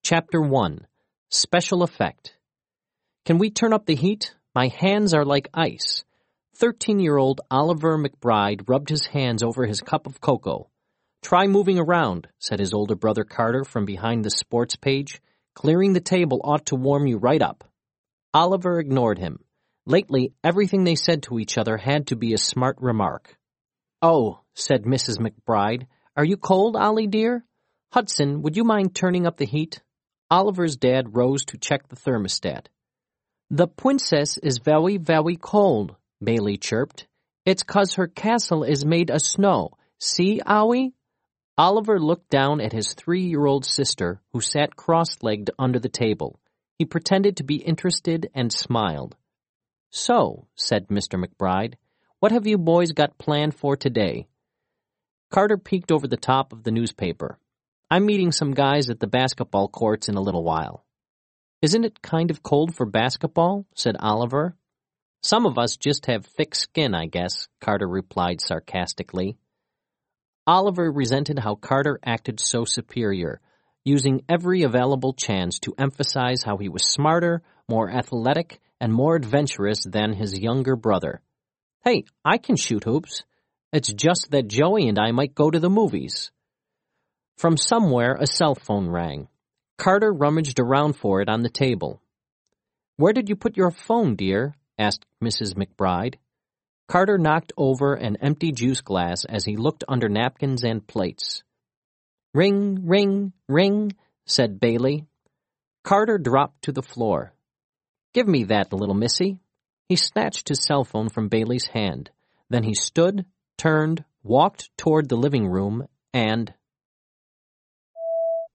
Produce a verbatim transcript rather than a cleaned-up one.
Chapter one. Special Effect. Can we turn up the heat? My hands are like ice. Thirteen-year-old Oliver McBride rubbed his hands over his cup of cocoa. Try moving around, said his older brother Carter from behind the sports page. Clearing the table ought to warm you right up. Oliver ignored him. Lately, everything they said to each other had to be a smart remark. Oh, said Missus McBride, are you cold, Ollie dear? Hudson, would you mind turning up the heat? Oliver's dad rose to check the thermostat. The princess is very, very cold, Bailey chirped. It's 'cause her castle is made of snow. See, Owie? Oliver looked down at his three-year-old sister, who sat cross-legged under the table. He pretended to be interested and smiled. So, said Mister McBride, what have you boys got planned for today? Carter peeked over the top of the newspaper. I'm meeting some guys at the basketball courts in a little while. Isn't it kind of cold for basketball? Said Oliver. Some of us just have thick skin, I guess, Carter replied sarcastically. Oliver resented how Carter acted so superior, using every available chance to emphasize how he was smarter, more athletic, and more adventurous than his younger brother. Hey, I can shoot hoops. It's just that Joey and I might go to the movies. From somewhere, a cell phone rang. Carter rummaged around for it on the table. Where did you put your phone, dear? Asked Missus McBride. Carter knocked over an empty juice glass as he looked under napkins and plates. Ring, ring, ring, said Bailey. Carter dropped to the floor. Give me that, little missy. He snatched his cell phone from Bailey's hand. Then he stood, turned, walked toward the living room, and